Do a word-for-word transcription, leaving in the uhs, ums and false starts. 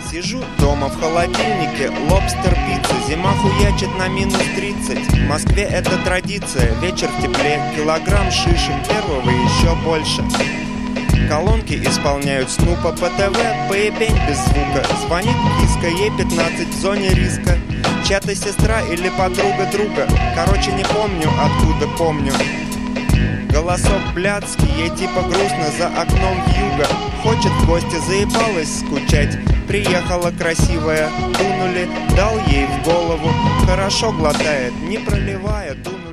Сижу дома в холодильнике, лобстер пицца. Зима хуячит на минус тридцать. В Москве это традиция, вечер в тепле. Килограмм шишек, первого еще больше. Колонки исполняют Снупа по ТВ. Поебень без звука. Звонит киска, ей пятнадцать, в зоне риска. Чья-то сестра или подруга друга. Короче, не помню, откуда помню. Голосок блядский, ей типа грустно, за окном вьюга. Хочет в гости, заебалась скучать. Приехала красивая, дунули, дал ей в голову. Хорошо глотает, не проливая, дунули.